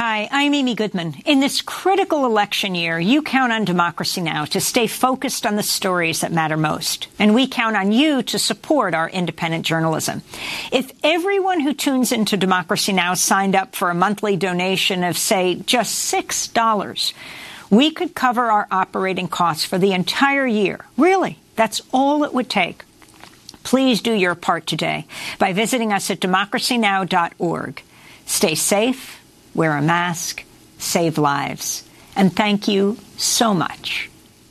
Hi, I'm Amy Goodman. In this critical election year, you count on Democracy Now! To stay focused on the stories that matter most. And we count on you to support our independent journalism. If everyone who tunes into Democracy Now! Signed up for a monthly donation of, say, just $6, we could cover our operating costs for the entire year. Really, that's all it would take. Please do your part today by visiting us at democracynow.org. Stay safe. Wear a mask, save lives. And thank you so much.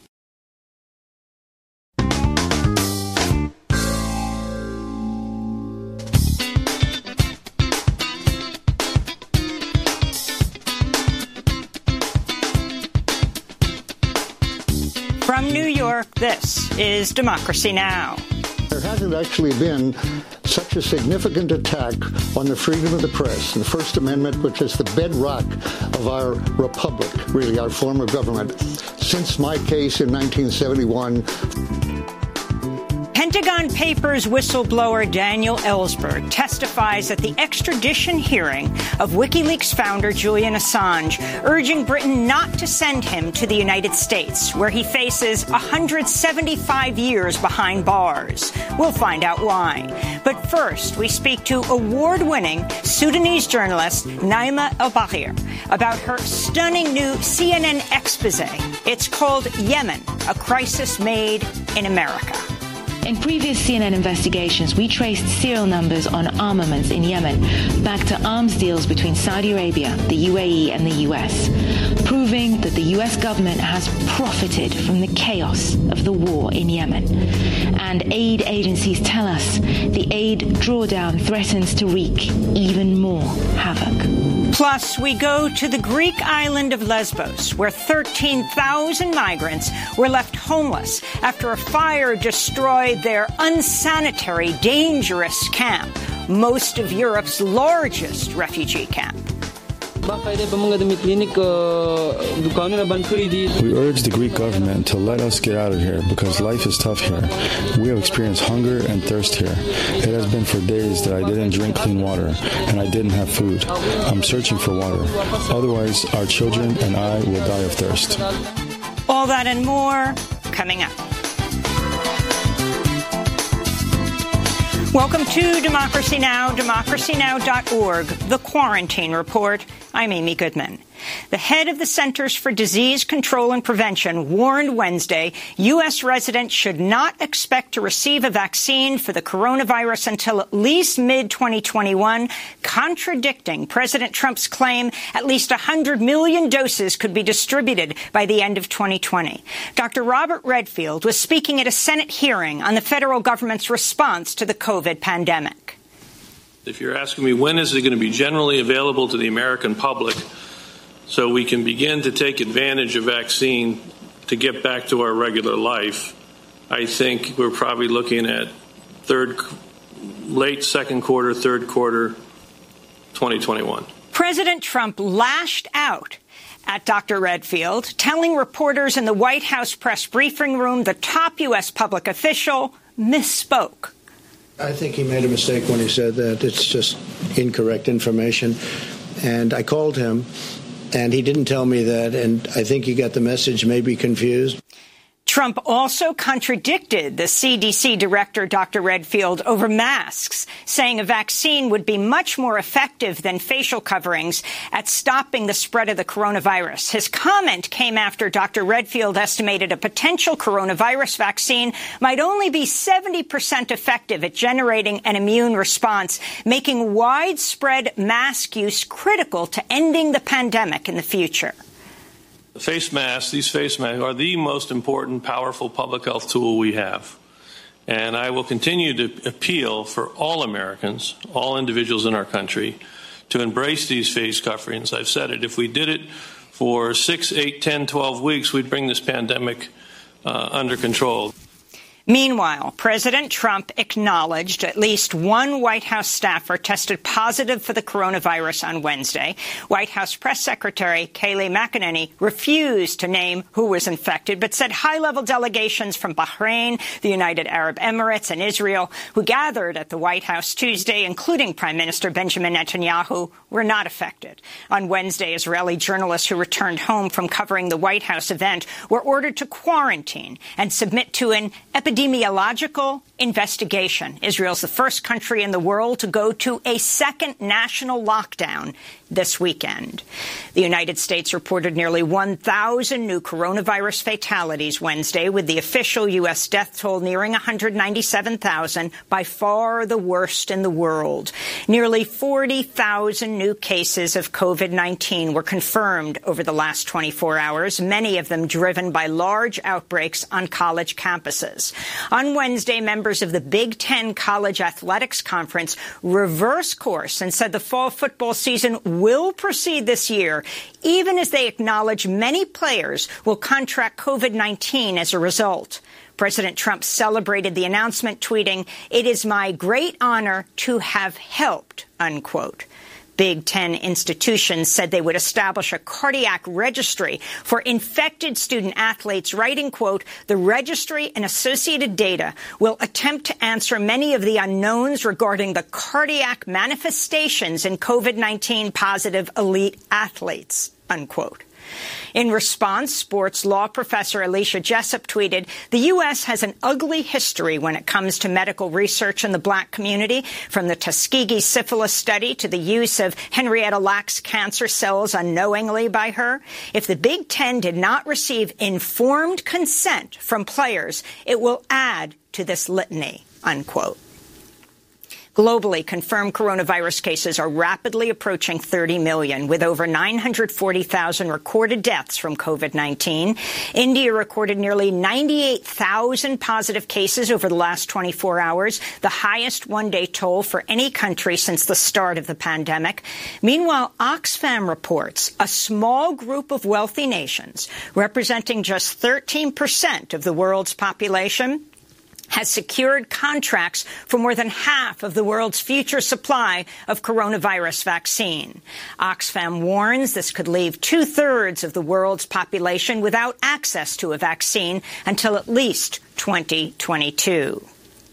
From New York, this is Democracy Now! There hasn't actually been such a significant attack on the freedom of the press, the First Amendment, which is the bedrock of our republic, really our form of government, since my case in 1971. Pentagon Papers whistleblower Daniel Ellsberg testifies at the extradition hearing of WikiLeaks founder Julian Assange, urging Britain not to send him to the United States, where he faces 175 years behind bars. We'll find out why. But first, we speak to award-winning Sudanese journalist Naima El-Bahir about her stunning new CNN expose. It's called Yemen, a crisis made in America. In previous CNN investigations, we traced serial numbers on armaments in Yemen back to arms deals between Saudi Arabia, the UAE, and the US, proving that the US government has profited from the chaos of the war in Yemen. And aid agencies tell us the aid drawdown threatens to wreak even more havoc. Plus, we go to the Greek island of Lesbos, where 13,000 migrants were left homeless after a fire destroyed their unsanitary, dangerous camp, most of Europe's largest refugee camp. We urge the Greek government to let us get out of here because life is tough here. We have experienced hunger and thirst here. It has been for days that I didn't drink clean water and I didn't have food. I'm searching for water. Otherwise, our children and I will die of thirst. All that and more coming up. Welcome to Democracy Now!, democracynow.org, The Quarantine Report. I'm Amy Goodman. The head of the Centers for Disease Control and Prevention warned Wednesday U.S. residents should not expect to receive a vaccine for the coronavirus until at least mid-2021, contradicting President Trump's claim at least 100 million doses could be distributed by the end of 2020. Dr. Robert Redfield was speaking at a Senate hearing on the federal government's response to the COVID pandemic. If you're asking me when is it going to be generally available to the American public, so we can begin to take advantage of vaccine to get back to our regular life, I think we're probably looking at late second quarter, third quarter, 2021. President Trump lashed out at Dr. Redfield, telling reporters in the White House press briefing room the top U.S. public official misspoke. I think he made a mistake when he said that. It's just incorrect information. And I called him, and he didn't tell me that, and I think he got the message, maybe confused. Trump also contradicted the CDC director, Dr. Redfield, over masks, saying a vaccine would be much more effective than facial coverings at stopping the spread of the coronavirus. His comment came after Dr. Redfield estimated a potential coronavirus vaccine might only be 70% effective at generating an immune response, making widespread mask use critical to ending the pandemic in the future. These face masks are the most important, powerful public health tool we have. And I will continue to appeal for all Americans, all individuals in our country, to embrace these face coverings. I've said it. If we did it for 6, 8, 10, 12 weeks, we'd bring this pandemic under control. Meanwhile, President Trump acknowledged at least one White House staffer tested positive for the coronavirus on Wednesday. White House Press Secretary Kayleigh McEnany refused to name who was infected, but said high-level delegations from Bahrain, the United Arab Emirates, and Israel, who gathered at the White House Tuesday, including Prime Minister Benjamin Netanyahu, were not affected. On Wednesday, Israeli journalists who returned home from covering the White House event were ordered to quarantine and submit to an epidemiological investigation. Israel's the first country in the world to go to a second national lockdown this weekend. The United States reported nearly 1,000 new coronavirus fatalities Wednesday, with the official U.S. death toll nearing 197,000, by far the worst in the world. Nearly 40,000 new cases of COVID-19 were confirmed over the last 24 hours, many of them driven by large outbreaks on college campuses. On Wednesday, members of the Big Ten College Athletics Conference reversed course and said the fall football season will proceed this year, even as they acknowledge many players will contract COVID-19 as a result. President Trump celebrated the announcement, tweeting, "It is my great honor to have helped," unquote. Big Ten institutions said they would establish a cardiac registry for infected student athletes, writing, quote, "The registry and associated data will attempt to answer many of the unknowns regarding the cardiac manifestations in COVID-19 positive elite athletes," unquote. In response, sports law professor Alicia Jessup tweeted, "The U.S. has an ugly history when it comes to medical research in the black community, from the Tuskegee syphilis study to the use of Henrietta Lacks cancer cells unknowingly by her. If the Big Ten did not receive informed consent from players, it will add to this litany," unquote. Globally, confirmed coronavirus cases are rapidly approaching 30 million, with over 940,000 recorded deaths from COVID-19. India recorded nearly 98,000 positive cases over the last 24 hours, the highest one-day toll for any country since the start of the pandemic. Meanwhile, Oxfam reports a small group of wealthy nations, representing just 13% of the world's population, has secured contracts for more than half of the world's future supply of coronavirus vaccine. Oxfam warns this could leave 2/3 of the world's population without access to a vaccine until at least 2022.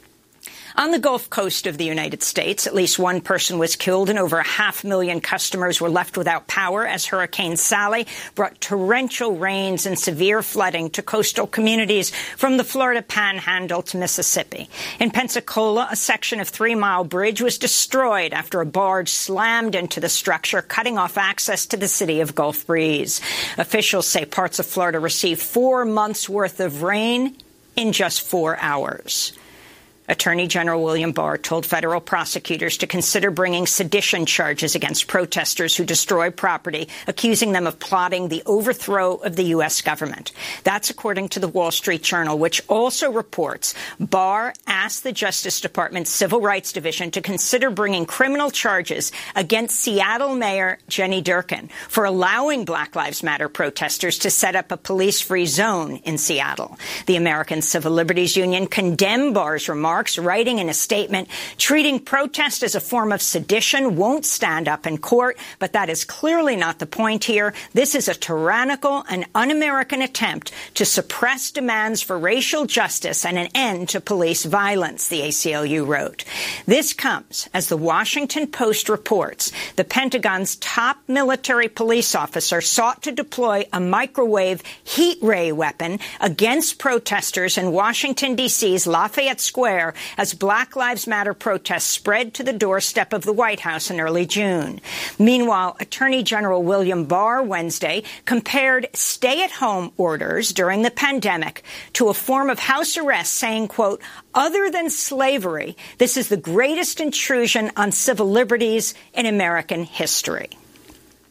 On the Gulf Coast of the United States, at least one person was killed and over 500,000 customers were left without power as Hurricane Sally brought torrential rains and severe flooding to coastal communities from the Florida Panhandle to Mississippi. In Pensacola, a section of 3 Mile Bridge was destroyed after a barge slammed into the structure, cutting off access to the city of Gulf Breeze. Officials say parts of Florida received 4 months' worth of rain in just 4 hours. Attorney General William Barr told federal prosecutors to consider bringing sedition charges against protesters who destroy property, accusing them of plotting the overthrow of the U.S. government. That's according to the Wall Street Journal, which also reports Barr asked the Justice Department's Civil Rights Division to consider bringing criminal charges against Seattle Mayor Jenny Durkan for allowing Black Lives Matter protesters to set up a police-free zone in Seattle. The American Civil Liberties Union condemned Barr's remarks, writing in a statement, "Treating protest as a form of sedition won't stand up in court, but that is clearly not the point here. This is a tyrannical and un-American attempt to suppress demands for racial justice and an end to police violence," the ACLU wrote. This comes as the Washington Post reports the Pentagon's top military police officer sought to deploy a microwave heat ray weapon against protesters in Washington, D.C.'s Lafayette Square as Black Lives Matter protests spread to the doorstep of the White House in early June. Meanwhile, Attorney General William Barr Wednesday compared stay-at-home orders during the pandemic to a form of house arrest, saying, quote, "Other than slavery, this is the greatest intrusion on civil liberties in American history."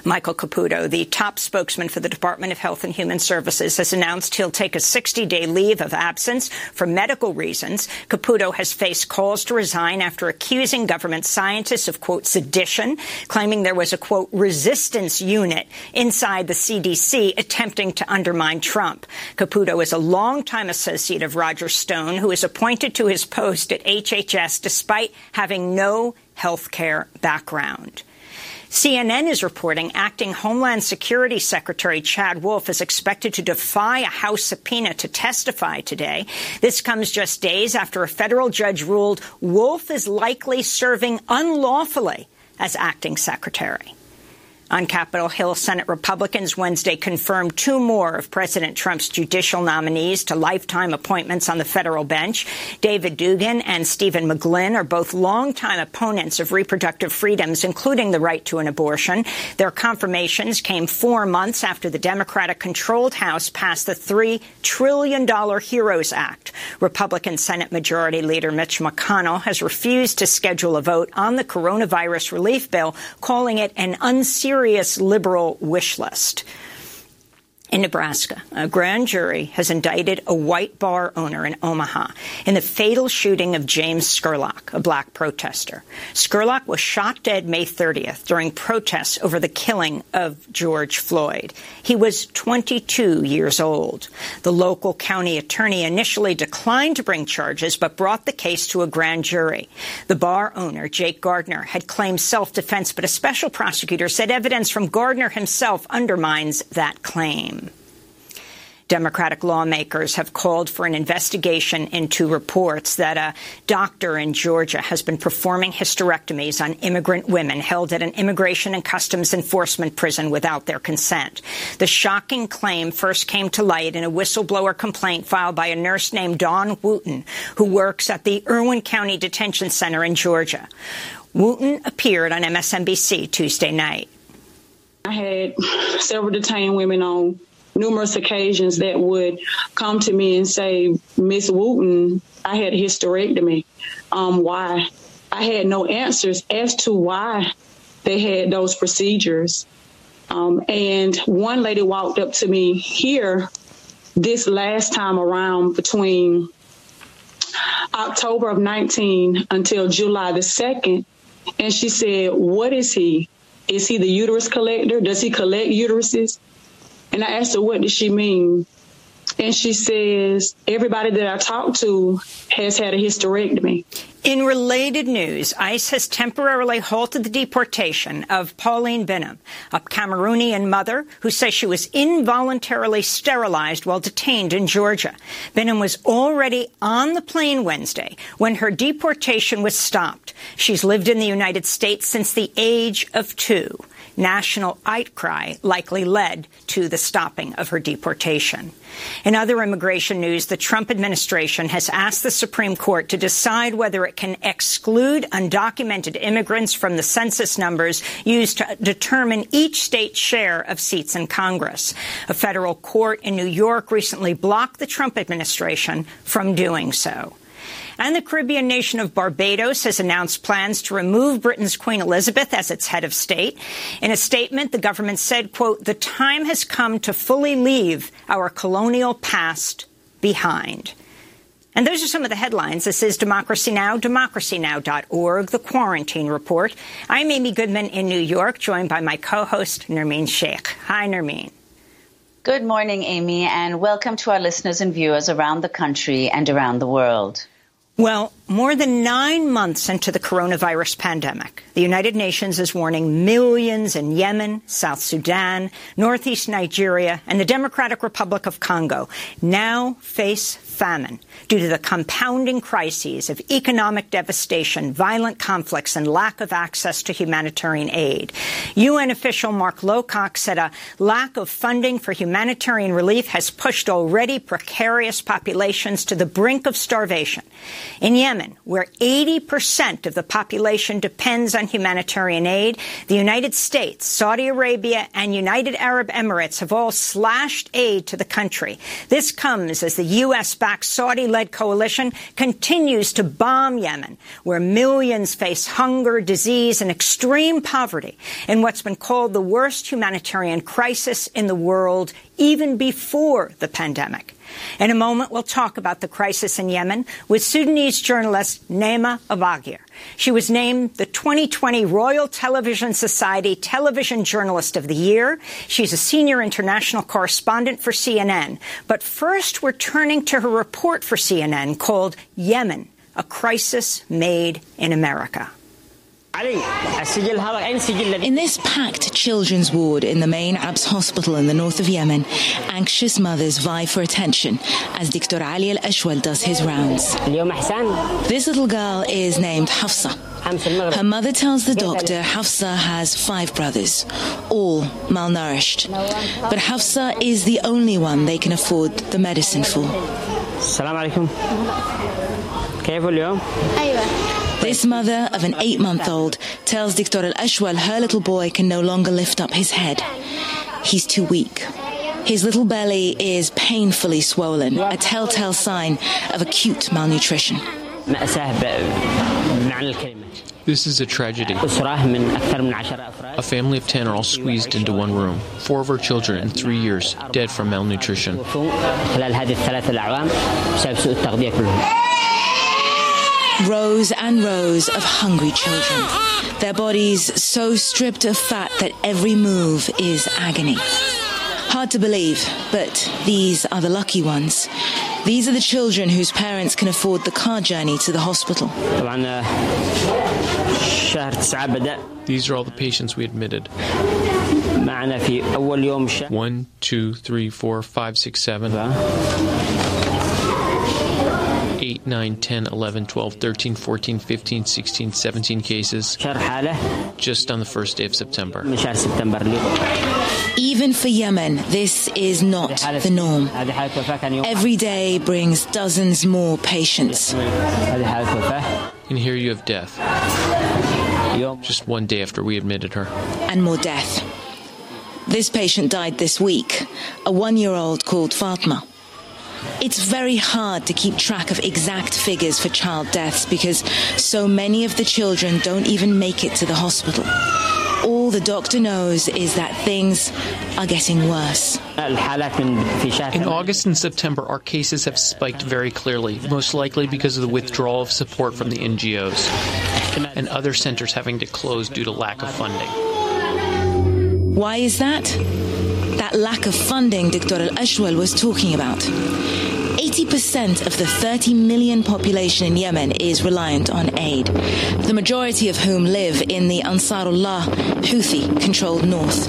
Michael Caputo, the top spokesman for the Department of Health and Human Services, has announced he'll take a 60-day leave of absence for medical reasons. Caputo has faced calls to resign after accusing government scientists of, quote, sedition, claiming there was a, quote, resistance unit inside the CDC attempting to undermine Trump. Caputo is a longtime associate of Roger Stone, who is appointed to his post at HHS despite having no health care background. CNN is reporting acting Homeland Security Secretary Chad Wolf is expected to defy a House subpoena to testify today. This comes just days after a federal judge ruled Wolf is likely serving unlawfully as acting secretary. On Capitol Hill, Senate Republicans Wednesday confirmed 2 more of President Trump's judicial nominees to lifetime appointments on the federal bench. David Dugan and Stephen McGlynn are both longtime opponents of reproductive freedoms, including the right to an abortion. Their confirmations came 4 months after the Democratic-controlled House passed the $3 trillion HEROES Act. Republican Senate Majority Leader Mitch McConnell has refused to schedule a vote on the coronavirus relief bill, calling it an unserious liberal wish list. In Nebraska, a grand jury has indicted a white bar owner in Omaha in the fatal shooting of James Scurlock, a black protester. Scurlock was shot dead May 30th during protests over the killing of George Floyd. He was 22 years old. The local county attorney initially declined to bring charges, but brought the case to a grand jury. The bar owner, Jake Gardner, had claimed self-defense, but a special prosecutor said evidence from Gardner himself undermines that claim. Democratic lawmakers have called for an investigation into reports that a doctor in Georgia has been performing hysterectomies on immigrant women held at an Immigration and Customs Enforcement prison without their consent. The shocking claim first came to light in a whistleblower complaint filed by a nurse named Dawn Wooten, who works at the Irwin County Detention Center in Georgia. Wooten appeared on MSNBC Tuesday night. I had several detained women on numerous occasions that would come to me and say, Miss Wooten, I had a hysterectomy. Why? I had no answers as to why they had those procedures. And one lady walked up to me here this last time around between October of 19 until July the 2nd. And she said, what is he? Is he the uterus collector? Does he collect uteruses? And I asked her, what does she mean? And she says, everybody that I talked to has had a hysterectomy. In related news, ICE has temporarily halted the deportation of Pauline Bingham, a Cameroonian mother who says she was involuntarily sterilized while detained in Georgia. Bingham was already on the plane Wednesday when her deportation was stopped. She's lived in the United States since the age of 2. National outcry likely led to the stopping of her deportation. In other immigration news, the Trump administration has asked the Supreme Court to decide whether it can exclude undocumented immigrants from the census numbers used to determine each state's share of seats in Congress. A federal court in New York recently blocked the Trump administration from doing so. And the Caribbean nation of Barbados has announced plans to remove Britain's Queen Elizabeth as its head of state. In a statement, the government said, quote, the time has come to fully leave our colonial past behind. And those are some of the headlines. This is Democracy Now!, democracynow.org, The Quarantine Report. I'm Amy Goodman in New York, joined by my co-host, Nermeen Sheikh. Hi, Nermeen. Good morning, Amy, and welcome to our listeners and viewers around the country and around the world. Well, more than 9 months into the coronavirus pandemic, the United Nations is warning millions in Yemen, South Sudan, northeast Nigeria, and the Democratic Republic of Congo now face famine due to the compounding crises of economic devastation, violent conflicts, and lack of access to humanitarian aid. UN official Mark Lowcock said a lack of funding for humanitarian relief has pushed already precarious populations to the brink of starvation. In Yemen, Yemen, where 80% of the population depends on humanitarian aid, the United States, Saudi Arabia, and United Arab Emirates have all slashed aid to the country. This comes as the U.S.-backed Saudi-led coalition continues to bomb Yemen, where millions face hunger, disease, and extreme poverty in what's been called the worst humanitarian crisis in the world, even before the pandemic. In a moment, we'll talk about the crisis in Yemen with Sudanese journalist Naima Abagir. She was named the 2020 Royal Television Society Television Journalist of the Year. She's a senior international correspondent for CNN. But first, we're turning to her report for CNN called Yemen, a Crisis Made in America. In this packed children's ward in the main Abs hospital in the north of Yemen, anxious mothers vie for attention as Dr. Ali Al-Ashwal does his rounds. This little girl is named Hafsa. Her mother tells the doctor Hafsa has 5 brothers, all malnourished. But Hafsa is the only one they can afford the medicine for. This mother of an 8-month-old tells Dr. Al-Ashwal her little boy can no longer lift up his head. He's too weak. His little belly is painfully swollen, a telltale sign of acute malnutrition. This is a tragedy. A family of 10 are all squeezed into one room. 4 of our children in 3 years dead from malnutrition. Rows and rows of hungry children, their bodies so stripped of fat that every move is agony. Hard to believe, but these are the lucky ones. These are the children whose parents can afford the car journey to the hospital. These are all the patients we admitted. 1, 2, 3, 4, 5, 6, 7. 8, 9, 10, 11, 12, 13, 14, 15, 16, 17 cases just on the first day of September. Even for Yemen, this is not the norm. Every day brings dozens more patients. And here you have death. Just one day after we admitted her. And more death. This patient died this week, a 1-year-old called Fatma. It's very hard to keep track of exact figures for child deaths because so many of the children don't even make it to the hospital. All the doctor knows is that things are getting worse. In August and September, our cases have spiked very clearly, most likely because of the withdrawal of support from the NGOs and other centers having to close due to lack of funding. Why is that? That lack of funding Dr. Al-Ashwal was talking about. 80% of the 30 million population in Yemen is reliant on aid, the majority of whom live in the Ansarullah Houthi-controlled north.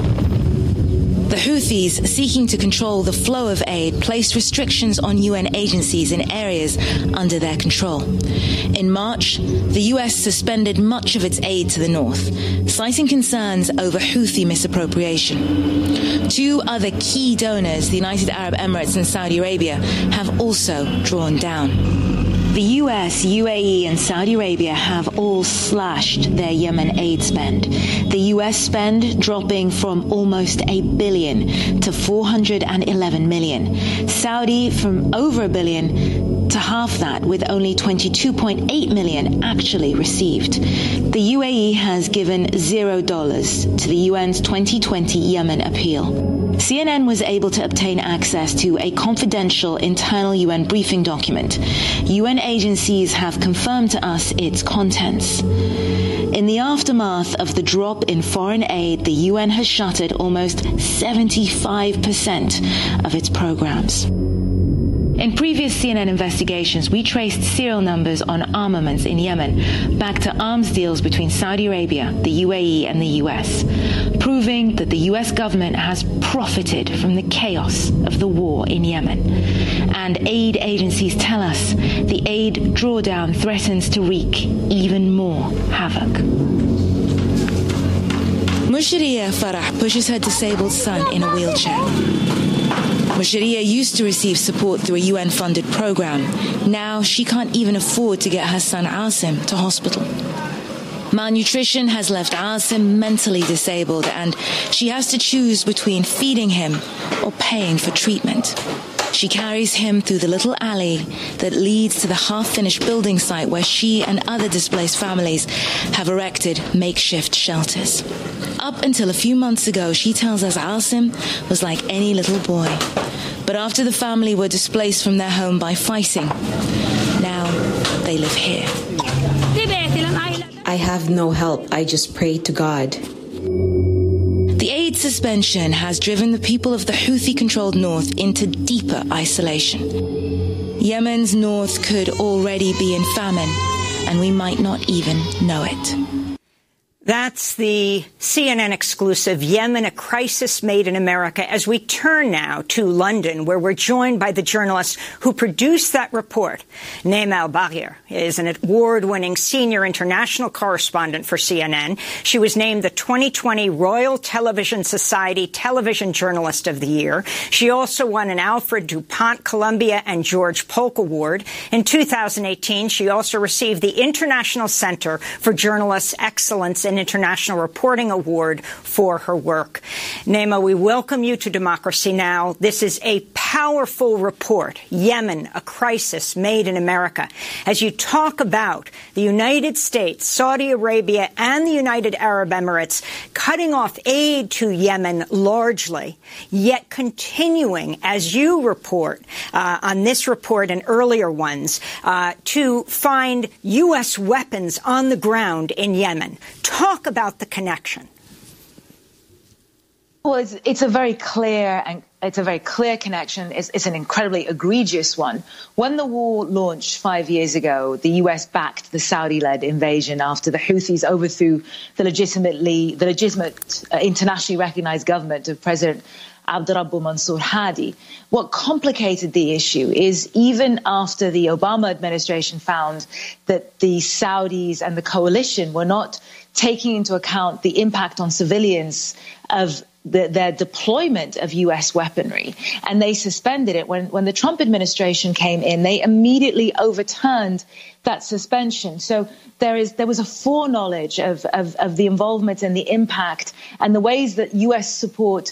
The Houthis, seeking to control the flow of aid, placed restrictions on UN agencies in areas under their control. In March, the US suspended much of its aid to the north, citing concerns over Houthi misappropriation. 2 other key donors, the United Arab Emirates and Saudi Arabia, have also drawn down. The US, UAE and Saudi Arabia have all slashed their Yemen aid spend. The US spend dropping from almost $1 billion to $411 million. Saudi from over $1 billion to half that, with only $22.8 million actually received. The UAE has given $0 to the UN's 2020 Yemen appeal. CNN was able to obtain access to a confidential internal UN briefing document. UN agencies have confirmed to us its contents. In the aftermath of the drop in foreign aid, the UN has shuttered almost 75% of its programs. In previous CNN investigations, we traced serial numbers on armaments in Yemen back to arms deals between Saudi Arabia, the UAE, and the US, proving that the US government has profited from the chaos of the war in Yemen. And aid agencies tell us the aid drawdown threatens to wreak even more havoc. Mushriya Farah pushes her disabled son in a wheelchair. Mushariya used to receive support through a UN-funded program. Now she can't even afford to get her son Asim to hospital. Malnutrition has left Asim mentally disabled, and she has to choose between feeding him or paying for treatment. She carries him through the little alley that leads to the half-finished building site where she and other displaced families have erected makeshift shelters. Up until a few months ago, she tells us Asim was like any little boy. But after the family were displaced from their home by fighting, now they live here. I have no help. I just pray to God. The aid suspension has driven the people of the Houthi-controlled north into deeper isolation. Yemen's north could already be in famine, and we might not even know it. That's the CNN exclusive, Yemen, a crisis made in America. As we turn now to London, where we're joined by the journalist who produced that report. Naima El-Bagir is an award-winning senior international correspondent for CNN. She was named the 2020 Royal Television Society Television Journalist of the Year. She also won an Alfred DuPont Columbia and George Polk Award. In 2018, she also received the International Center for Journalists' Excellence in International Reporting Award for her work. Naima, we welcome you to Democracy Now! This is a powerful report, Yemen, a crisis made in America. As you talk about the United States, Saudi Arabia, and the United Arab Emirates cutting off aid to Yemen largely, yet continuing, as you report on this report and earlier ones, to find U.S. weapons on the ground in Yemen. Talk about the connection. Well, it's a very clear connection. It's an incredibly egregious one. When the war launched 5 years ago, the U.S. backed the Saudi-led invasion after the Houthis overthrew the legitimate internationally recognized government of President Abdurrabbu Mansour Hadi. What complicated the issue is even after the Obama administration found that the Saudis and the coalition were not taking into account the impact on civilians of their deployment of U.S. weaponry, and they suspended it. When the Trump administration came in, they immediately overturned that suspension. So there was a foreknowledge of the involvement and the impact and the ways that U.S. support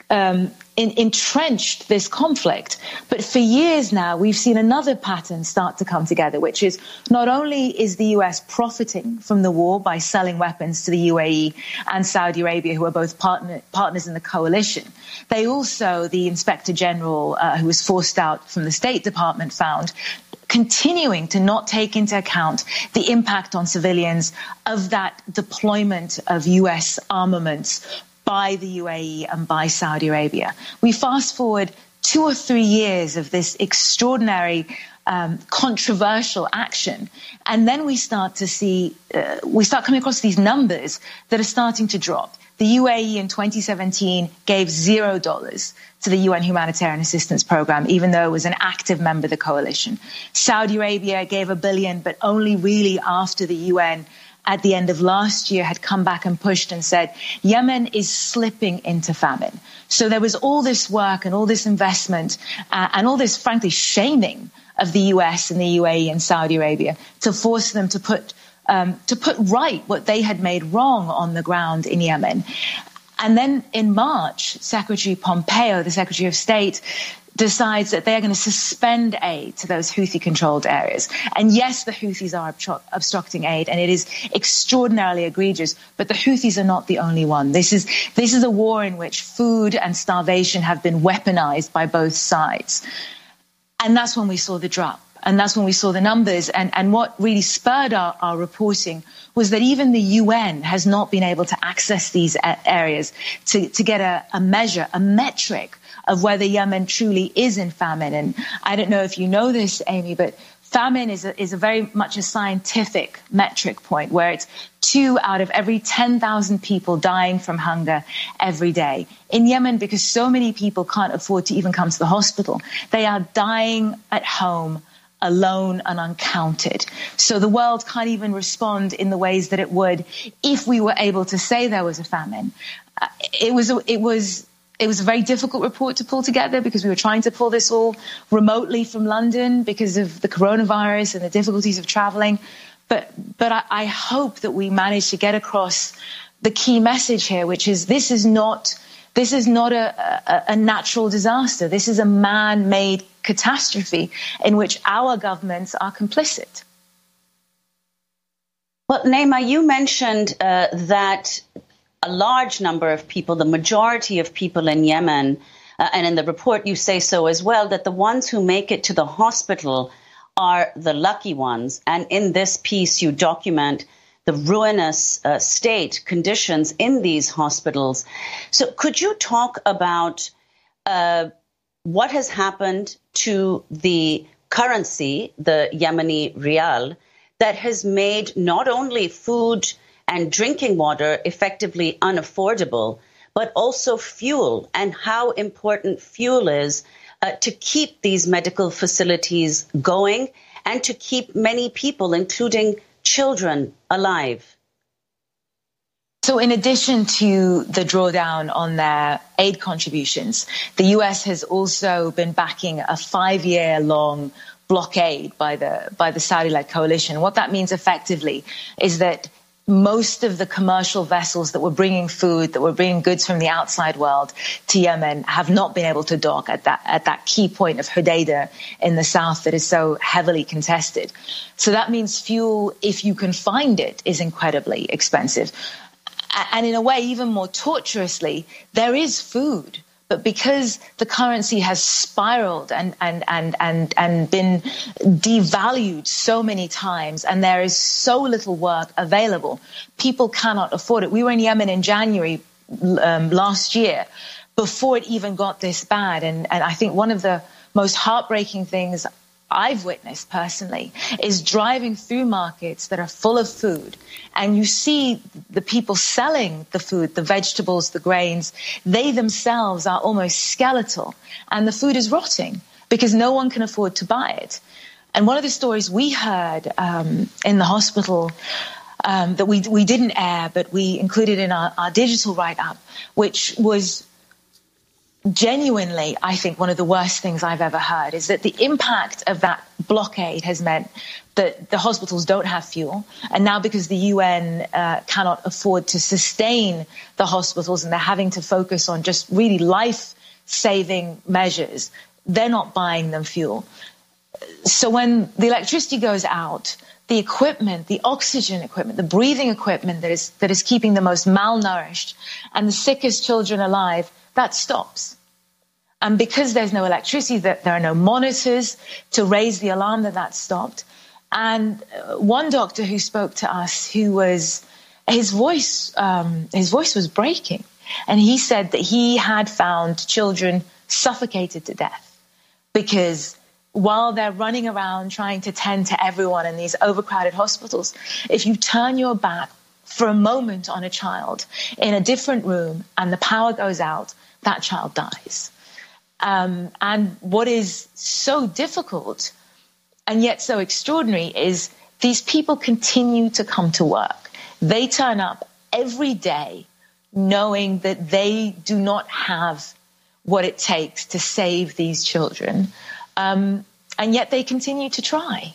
entrenched this conflict. But for years now, we've seen another pattern start to come together, which is not only is the U.S. profiting from the war by selling weapons to the UAE and Saudi Arabia, who are both partners in the coalition, they also, the Inspector General, who was forced out from the State Department, found continuing to not take into account the impact on civilians of that deployment of U.S. armaments by the UAE and by Saudi Arabia. We fast forward 2 or 3 years of this extraordinary, controversial action, and then we start coming across these numbers that are starting to drop. The UAE in 2017 gave $0 to the UN Humanitarian Assistance Program, even though it was an active member of the coalition. Saudi Arabia gave $1 billion, but only really after the UN at the end of last year had come back and pushed and said, Yemen is slipping into famine. So there was all this work and all this investment and all this, frankly, shaming of the US and the UAE and Saudi Arabia to force them to put right what they had made wrong on the ground in Yemen. And then in March, Secretary Pompeo, the Secretary of State, decides that they are going to suspend aid to those Houthi-controlled areas. And yes, the Houthis are obstructing aid, and it is extraordinarily egregious, but the Houthis are not the only one. This is a war in which food and starvation have been weaponized by both sides. And that's when we saw the drop. And that's when we saw the numbers. And what really spurred our reporting was that even the UN has not been able to access these areas to get a measure, a metric of whether Yemen truly is in famine. And I don't know if you know this, Amy, but famine is a very much a scientific metric point where it's 2 out of every 10,000 people dying from hunger every day. In Yemen, because so many people can't afford to even come to the hospital, they are dying at home alone and uncounted. So the world can't even respond in the ways that it would if we were able to say there was a famine. It was It was a very difficult report to pull together because we were trying to pull this all remotely from London because of the coronavirus and the difficulties of traveling. But I hope that we managed to get across the key message here, which is this is not a natural disaster. This is a man-made catastrophe in which our governments are complicit. Well, Naima, you mentioned that a large number of people, the majority of people in Yemen, and in the report you say so as well, that the ones who make it to the hospital are the lucky ones. And in this piece, you document the ruinous state conditions in these hospitals. So could you talk about what has happened to the currency, the Yemeni rial, that has made not only food and drinking water effectively unaffordable, but also fuel, and how important fuel is to keep these medical facilities going and to keep many people, including children, alive? So in addition to the drawdown on their aid contributions, the US has also been backing a 5-year-long blockade by the Saudi-led coalition. What that means effectively is that most of the commercial vessels that were bringing food, that were bringing goods from the outside world to Yemen have not been able to dock at that key point of Hodeidah in the south that is so heavily contested. So that means fuel, if you can find it, is incredibly expensive. And in a way, even more tortuously, there is food. But because the currency has spiraled and been devalued so many times, and there is so little work available, people cannot afford it. We were in Yemen in January last year, before it even got this bad. And I think one of the most heartbreaking things I've witnessed personally is driving through markets that are full of food, and you see the people selling the food, the vegetables, the grains, they themselves are almost skeletal, and the food is rotting because no one can afford to buy it. And one of the stories we heard in the hospital that we didn't air, but we included in our digital write-up, which was genuinely, I think, one of the worst things I've ever heard, is that the impact of that blockade has meant that the hospitals don't have fuel. And now, because the UN cannot afford to sustain the hospitals and they're having to focus on just really life-saving measures, they're not buying them fuel. So when the electricity goes out, the equipment, the oxygen equipment, the breathing equipment that is keeping the most malnourished and the sickest children alive, that stops. And because there's no electricity, there are no monitors to raise the alarm that stopped. And one doctor who spoke to us, his voice was breaking. And he said that he had found children suffocated to death because while they're running around trying to tend to everyone in these overcrowded hospitals, if you turn your back for a moment on a child in a different room and the power goes out, that child dies. And what is so difficult and yet so extraordinary is these people continue to come to work. They turn up every day knowing that they do not have what it takes to save these children, and yet they continue to try.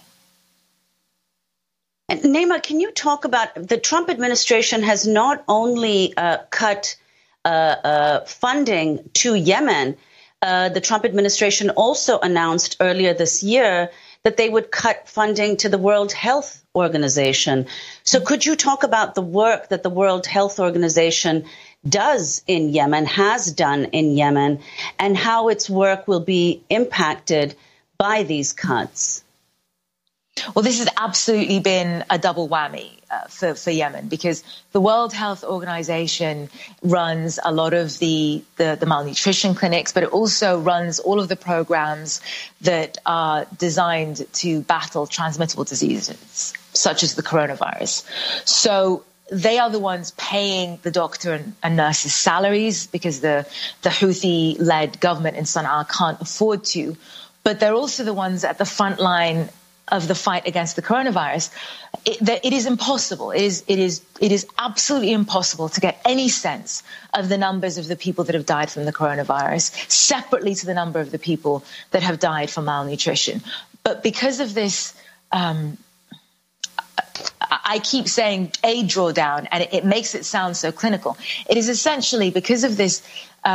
And Naima, can you talk about the Trump administration has not only cut funding to Yemen. The Trump administration also announced earlier this year that they would cut funding to the World Health Organization. So could you talk about the work that the World Health Organization does in Yemen, has done in Yemen, and how its work will be impacted by these cuts? Well, this has absolutely been a double whammy for Yemen, because the World Health Organization runs a lot of the malnutrition clinics, but it also runs all of the programs that are designed to battle transmittable diseases, such as the coronavirus. So they are the ones paying the doctor and nurses' salaries because the Houthi-led government in Sana'a can't afford to. But they're also the ones at the front line of the fight against the coronavirus, it is impossible. It is absolutely impossible to get any sense of the numbers of the people that have died from the coronavirus separately to the number of the people that have died from malnutrition. But because of this, I keep saying aid drawdown, and it makes it sound so clinical. It is essentially because of this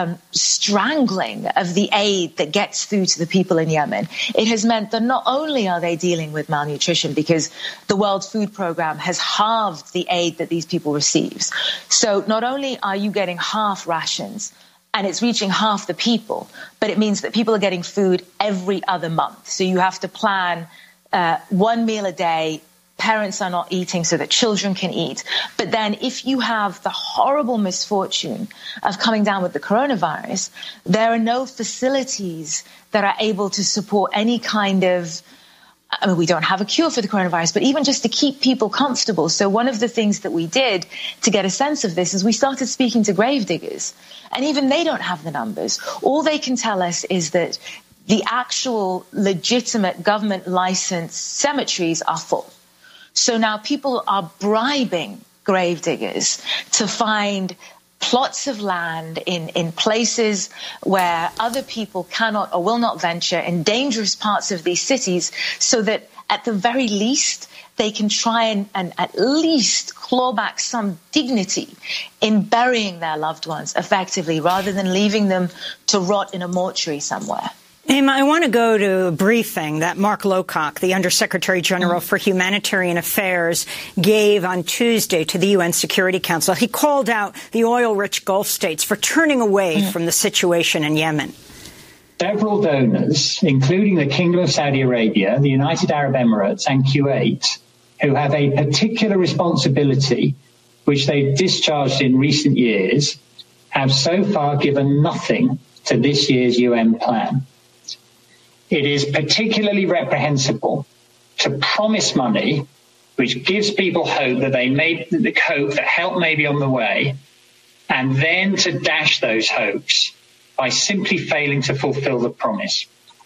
strangling of the aid that gets through to the people in Yemen. It has meant that not only are they dealing with malnutrition because the World Food Programme has halved the aid that these people receive. So not only are you getting half rations and it's reaching half the people, but it means that people are getting food every other month. So you have to plan one meal a day. Parents are not eating so that children can eat. But then if you have the horrible misfortune of coming down with the coronavirus, there are no facilities that are able to support any kind of, I mean, we don't have a cure for the coronavirus, but even just to keep people comfortable. So one of the things that we did to get a sense of this is we started speaking to gravediggers, and even they don't have the numbers. All they can tell us is that the actual legitimate government licensed cemeteries are full. So now people are bribing gravediggers to find plots of land in places where other people cannot or will not venture, in dangerous parts of these cities, so that at the very least they can try and at least claw back some dignity in burying their loved ones effectively, rather than leaving them to rot in a mortuary somewhere. Naima, I want to go to a briefing that Mark Lowcock, the Undersecretary General for Humanitarian Affairs, gave on Tuesday to the UN Security Council. He called out the oil-rich Gulf states for turning away from the situation in Yemen. Several donors, including the Kingdom of Saudi Arabia, the United Arab Emirates and Kuwait, who have a particular responsibility which they've discharged in recent years, have so far given nothing to this year's UN plan. It is particularly reprehensible to promise money which gives people hope that that help may be on the way, and then to dash those hopes by simply failing to fulfill the promise.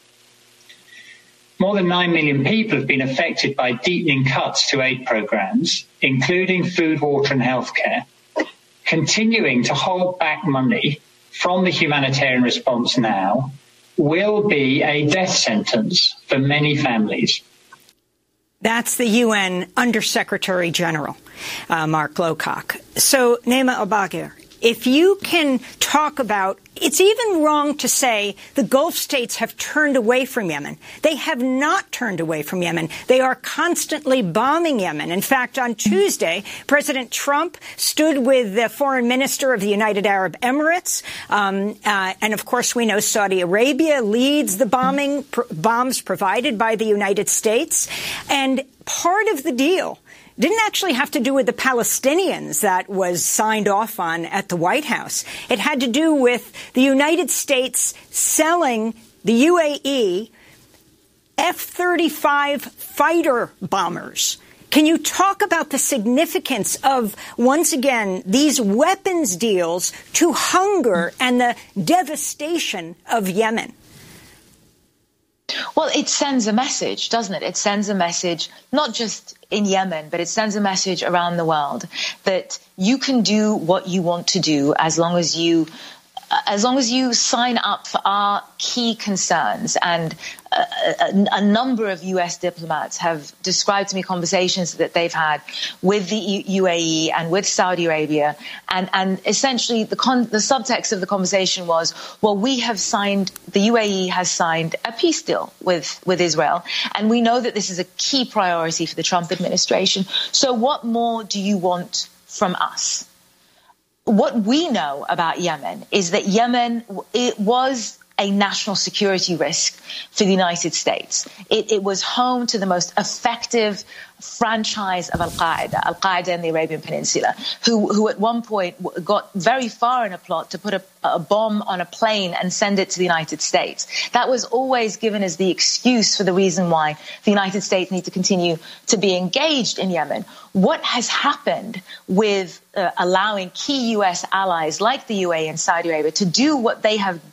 More than 9 million people have been affected by deepening cuts to aid programs, including food, water and healthcare. Continuing to hold back money from the humanitarian response now will be a death sentence for many families. That's the UN Undersecretary General, Mark Lowcock. So, Naima Al-Bagir, if you can talk about, it's even wrong to say the Gulf states have turned away from Yemen. They have not turned away from Yemen. They are constantly bombing Yemen. In fact, on Tuesday, President Trump stood with the foreign minister of the United Arab Emirates. And of course, we know Saudi Arabia leads the bombs provided by the United States. And part of the deal didn't actually have to do with the Palestinians that was signed off on at the White House. It had to do with the United States selling the UAE F-35 fighter bombers. Can you talk about the significance of, once again, these weapons deals to hunger and the devastation of Yemen? Well, it sends a message, doesn't it? It sends a message, not just in Yemen, but it sends a message around the world that you can do what you want to do as long as you sign up for our key concerns. And a number of U.S. diplomats have described to me conversations that they've had with the UAE and with Saudi Arabia. And essentially the subtext of the conversation was, well, the UAE has signed a peace deal with Israel. And we know that this is a key priority for the Trump administration. So what more do you want from us? What we know about Yemen is that Yemen, it was a national security risk for the United States. It was home to the most effective franchise of Al-Qaeda in the Arabian Peninsula, who at one point got very far in a plot to put a bomb on a plane and send it to the United States. That was always given as the excuse for the reason why the United States need to continue to be engaged in Yemen. What has happened with allowing key U.S. allies like the UAE and Saudi Arabia to do what they have done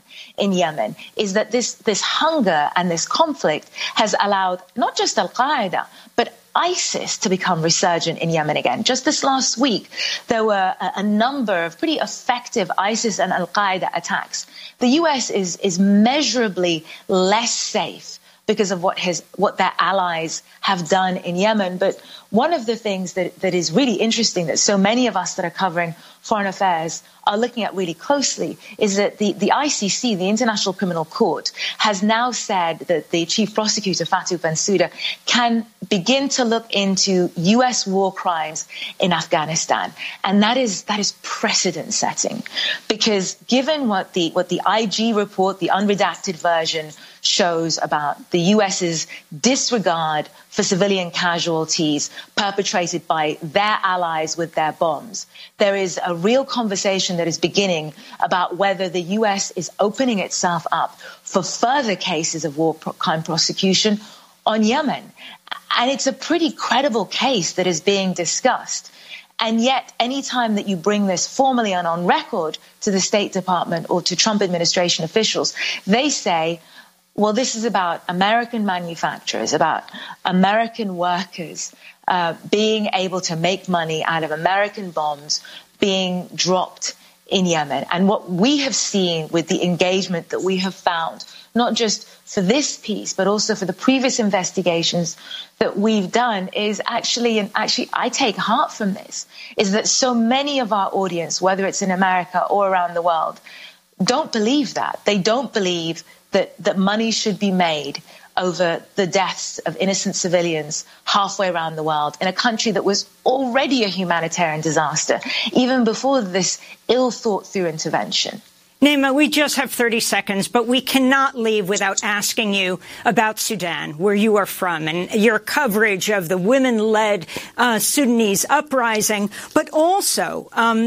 in Yemen is that this hunger and this conflict has allowed not just Al-Qaeda, but ISIS to become resurgent in Yemen again. Just this last week, there were a number of pretty effective ISIS and Al-Qaeda attacks. The U.S. is measurably less safe because of what their allies have done in Yemen. But one of the things that is really interesting that so many of us that are covering foreign affairs are looking at really closely is that the ICC, the International Criminal Court, has now said that the chief prosecutor, Fatou Bensouda, can begin to look into U.S. war crimes in Afghanistan. And that is precedent setting, because given what the IG report, the unredacted version, shows about the U.S.'s disregard for civilian casualties perpetrated by their allies with their bombs, there is a real conversation that is beginning about whether the U.S. is opening itself up for further cases of war crime prosecution on Yemen. And it's a pretty credible case that is being discussed. And yet, any time that you bring this formally and on record to the State Department or to Trump administration officials, they say, well, this is about American manufacturers, about American workers being able to make money out of American bombs being dropped in Yemen. And what we have seen with the engagement that we have found, not just for this piece, but also for the previous investigations that we've done, is actually I take heart from this, is that so many of our audience, whether it's in America or around the world, don't believe that. They don't believe that money should be made over the deaths of innocent civilians halfway around the world in a country that was already a humanitarian disaster, even before this ill-thought-through intervention. Naima, we just have 30 seconds, but we cannot leave without asking you about Sudan, where you are from, and your coverage of the women-led Sudanese uprising, but also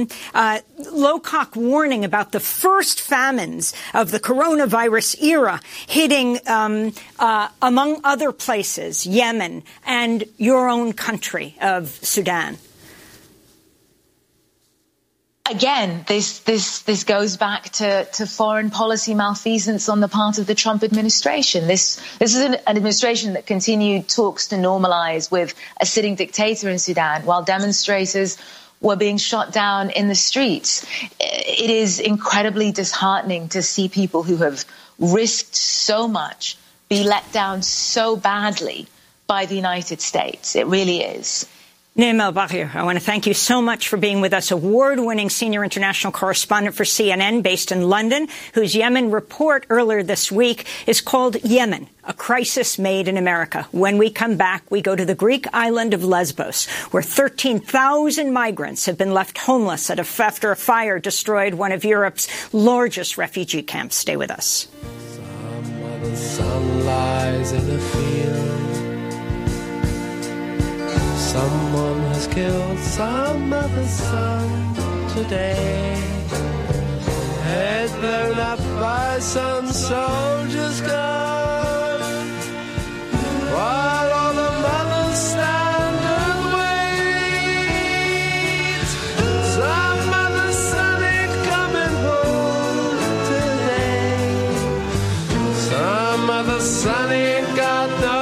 Lowcock warning about the first famines of the coronavirus era hitting, among other places, Yemen and your own country of Sudan. Again, this goes back to foreign policy malfeasance on the part of the Trump administration. This is an administration that continued talks to normalize with a sitting dictator in Sudan while demonstrators were being shot down in the streets. It is incredibly disheartening to see people who have risked so much be let down so badly by the United States. It really is. Naima El-Bahir, I want to thank you so much for being with us, award-winning senior international correspondent for CNN based in London, whose Yemen report earlier this week is called Yemen, a Crisis Made in America. When we come back, we go to the Greek island of Lesbos, where 13,000 migrants have been left homeless after a fire destroyed one of Europe's largest refugee camps. Stay with us. Some of the sun lies in the field. Someone has killed some other son today. Head blown up by some soldier's gun, while all the mothers stand and wait. Some other son ain't coming home today. Some other son ain't got no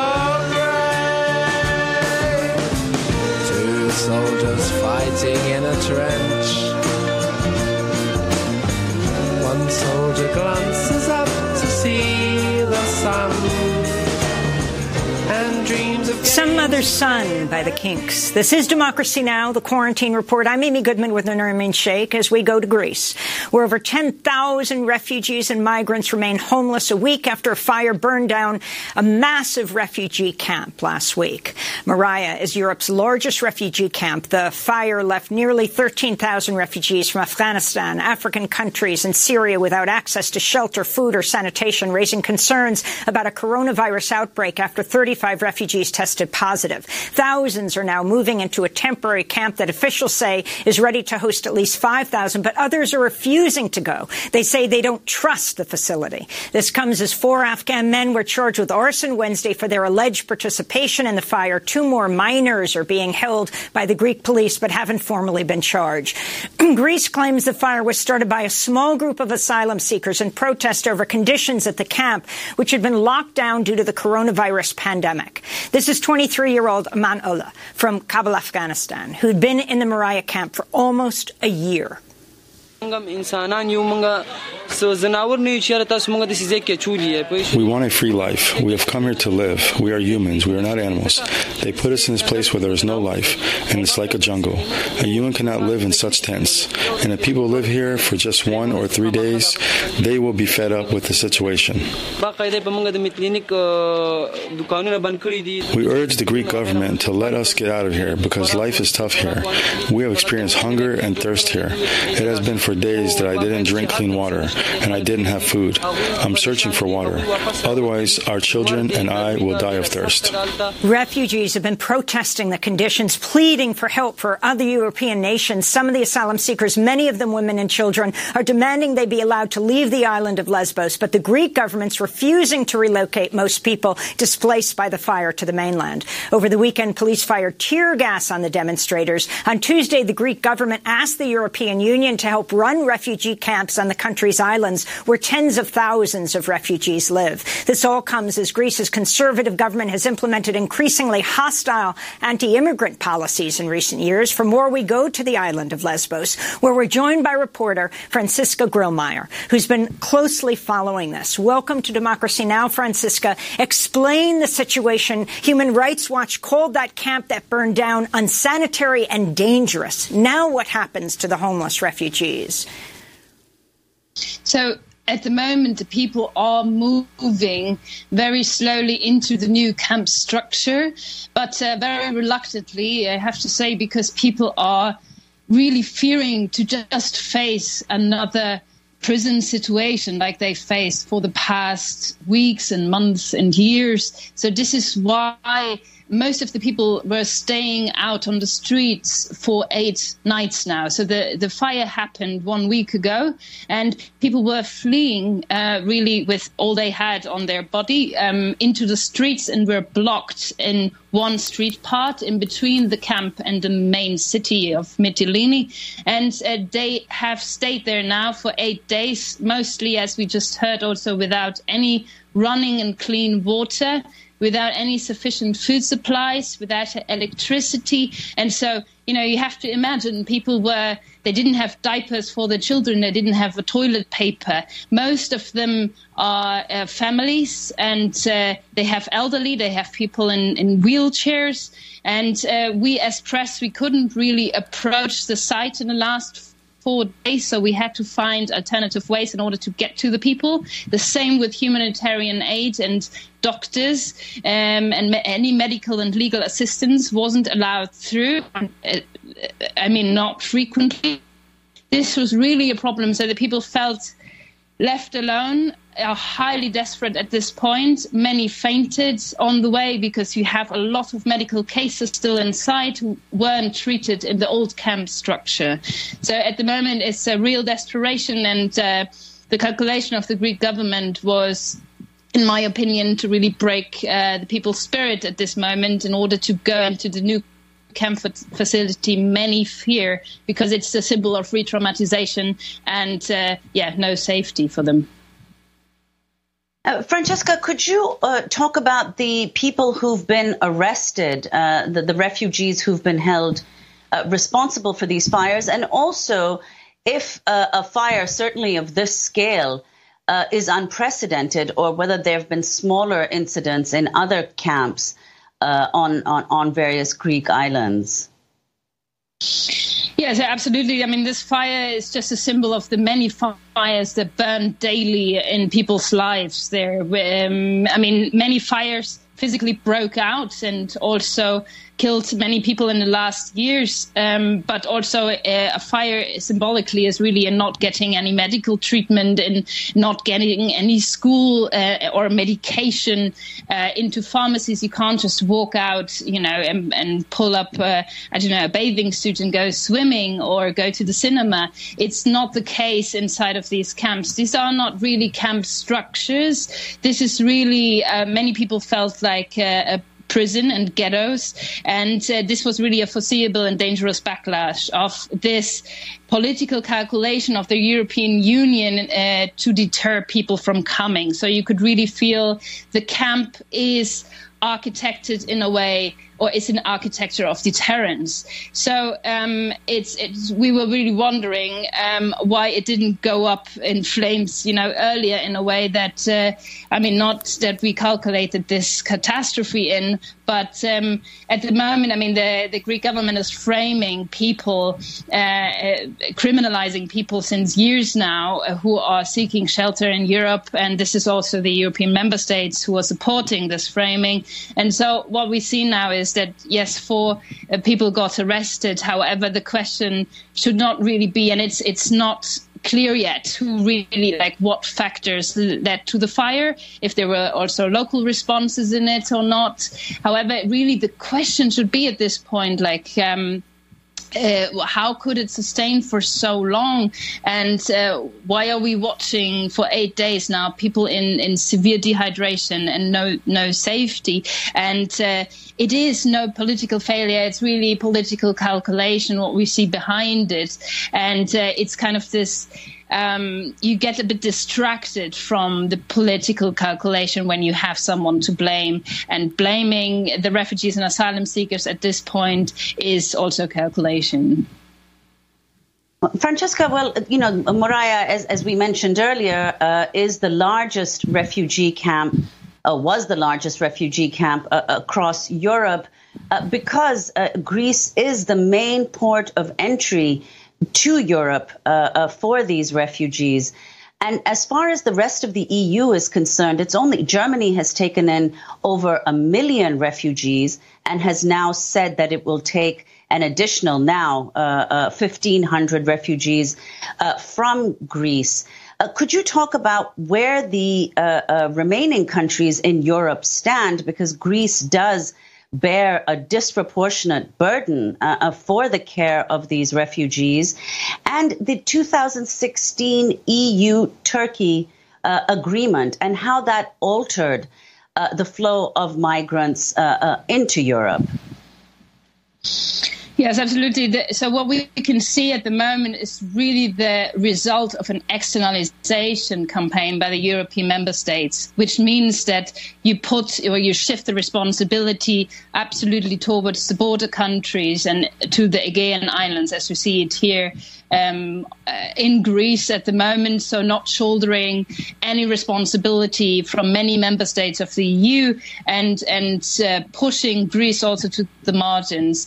soldiers fighting in a trench. One soldier glances up to see the sun and dreams of Some Other Son by the Kinks. This is Democracy Now!, the Quarantine Report. I'm Amy Goodman with Nermin Sheikh as we go to Greece, where over 10,000 refugees and migrants remain homeless a week after a fire burned down a massive refugee camp last week. Moria is Europe's largest refugee camp. The fire left nearly 13,000 refugees from Afghanistan, African countries, and Syria without access to shelter, food, or sanitation, raising concerns about a coronavirus outbreak after 35 refugees tested positive. Thousands are now moving into a temporary camp that officials say is ready to host at least 5,000, but others are refusing to go. They say they don't trust the facility. This comes as 4 Afghan men were charged with arson Wednesday for their alleged participation in the fire. 2 more minors are being held by the Greek police but haven't formally been charged. Greece claims the fire was started by a small group of asylum seekers in protest over conditions at the camp, which had been locked down due to the coronavirus pandemic. This is 23-year-old Aman Ullah from Kabul, Afghanistan, who'd been in the Moria camp for almost a year. We want a free life. We have come here to live. We are humans. We are not animals. They put us in this place where there is no life, and it's like a jungle. A human cannot live in such tents. And if people live here for just 1 or 3 days, they will be fed up with the situation. We urge the Greek government to let us get out of here because life is tough here. We have experienced hunger and thirst here. It has been for days that I didn't drink clean water and I didn't have food. I'm searching for water. Otherwise, our children and I will die of thirst. Refugees have been protesting the conditions, pleading for help for other European nations. Some of the asylum seekers, many of them women and children, are demanding they be allowed to leave the island of Lesbos. But the Greek government's refusing to relocate most people displaced by the fire to the mainland. Over the weekend, police fired tear gas on the demonstrators. On Tuesday, the Greek government asked the European Union to help run refugee camps on the country's islands where tens of thousands of refugees live. This all comes as Greece's conservative government has implemented increasingly hostile anti-immigrant policies in recent years. For more, we go to the island of Lesbos, where we're joined by reporter Franziska Grillmeyer, who's been closely following this. Welcome to Democracy Now!, Franziska. Explain the situation. Human Rights Watch called that camp that burned down unsanitary and dangerous. Now what happens to the homeless refugees? So at the moment, the people are moving very slowly into the new camp structure, but very reluctantly, I have to say, because people are really fearing to just face another prison situation like they faced for the past weeks and months and years. So this is why most of the people were staying out on the streets for 8 nights now. So the fire happened 1 week ago, and people were fleeing really with all they had on their body into the streets and were blocked in one street part in between the camp and the main city of Mytilene. And they have stayed there now for 8 days, mostly, as we just heard, also without any running and clean water, without any sufficient food supplies, without electricity. And so, you have to imagine they didn't have diapers for their children, they didn't have toilet paper. Most of them are families, and they have elderly, they have people in wheelchairs. And we as press, we couldn't really approach the site in the last 4 days, so we had to find alternative ways in order to get to the people. The same with humanitarian aid and doctors, and any medical and legal assistance wasn't allowed through. Not frequently. This was really a problem, so the people felt left alone, are highly desperate at this point. Many fainted on the way because you have a lot of medical cases still inside who weren't treated in the old camp structure. So at the moment, it's a real desperation, and the calculation of the Greek government was, in my opinion, to really break the people's spirit at this moment in order to go into the new camp facility. Many fear because it's a symbol of re-traumatization and, no safety for them. Franziska, could you talk about the people who've been arrested, the refugees who've been held responsible for these fires, and also if a fire, certainly of this scale, is unprecedented, or whether there have been smaller incidents in other camps on various Greek islands? Yes, absolutely. This fire is just a symbol of the many fires that burn daily in people's lives there. Many fires physically broke out and also killed many people in the last years, but also a fire symbolically is really in not getting any medical treatment and not getting any school or medication into pharmacies. You can't just walk out, and pull up, a bathing suit and go swimming or go to the cinema. It's not the case inside of these camps. These are not really camp structures. This is really, many people felt like a prison and ghettos, and this was really a foreseeable and dangerous backlash of this political calculation of the European Union to deter people from coming. So you could really feel the camp is architected in a way, or is an architecture of deterrence. So we were really wondering why it didn't go up in flames, earlier in a way that, not that we calculated this catastrophe in, but at the moment, the Greek government is framing people, criminalizing people since years now who are seeking shelter in Europe. And this is also the European member states who are supporting this framing. And so what we see now is that, yes, 4 people got arrested. However, the question should not really be, and it's not clear yet who really, what factors led to the fire, if there were also local responses in it or not. However, really the question should be at this point, how could it sustain for so long? And why are we watching for 8 days now people in severe dehydration and no safety? And it is no political failure. It's really political calculation, what we see behind it. And it's kind of this... you get a bit distracted from the political calculation when you have someone to blame, and blaming the refugees and asylum seekers at this point is also calculation. Francesca, Moria, as we mentioned earlier, is the largest refugee camp, was the largest refugee camp across Europe because Greece is the main port of entry to Europe for these refugees. And as far as the rest of the EU is concerned, it's only Germany has taken in over 1 million refugees and has now said that it will take an additional 1,500 refugees from Greece. Could you talk about where the remaining countries in Europe stand? Because Greece does bear a disproportionate burden for the care of these refugees, and the 2016 EU-Turkey agreement and how that altered the flow of migrants into Europe. Yes, absolutely. So what we can see at the moment is really the result of an externalization campaign by the European member states, which means that you shift the responsibility absolutely towards the border countries and to the Aegean Islands, as we see it here in Greece at the moment. So not shouldering any responsibility from many member states of the EU and pushing Greece also to the margins.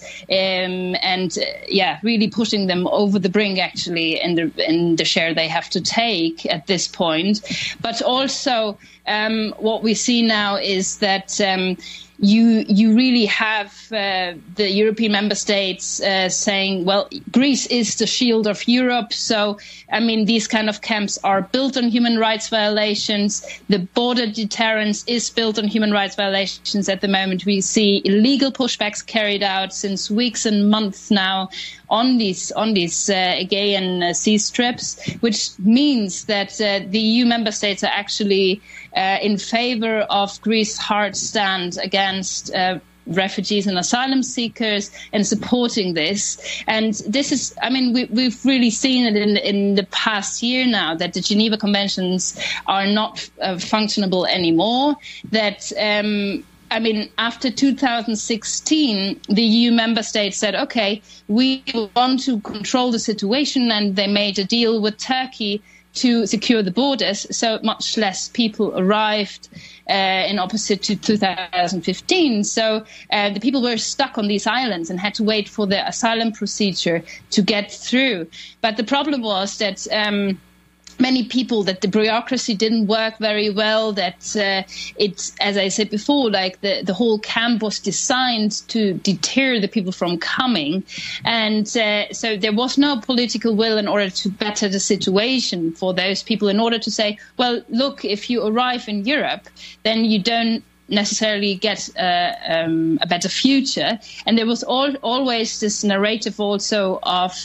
Really pushing them over the brink, actually, in the share they have to take at this point. But also, what we see now is that you really have the European member states saying, well, Greece is the shield of Europe. So, these kind of camps are built on human rights violations. The border deterrence is built on human rights violations at the moment. We see illegal pushbacks carried out since weeks and months now on these Aegean sea strips, which means that the EU member states are actually in favor of Greece's hard stand against refugees and asylum seekers and supporting this. And this is, we've really seen it in the past year now that the Geneva Conventions are not functionable anymore, that after 2016, the EU member states said, OK, we want to control the situation, and they made a deal with Turkey to secure the borders, so much less people arrived in opposite to 2015. So the people were stuck on these islands and had to wait for the asylum procedure to get through. But the problem was that many people, that the bureaucracy didn't work very well, that it's, as I said before, like the whole camp was designed to deter the people from coming. And so there was no political will in order to better the situation for those people, in order to say, well, look, if you arrive in Europe, then you don't necessarily get a better future. And there was always this narrative also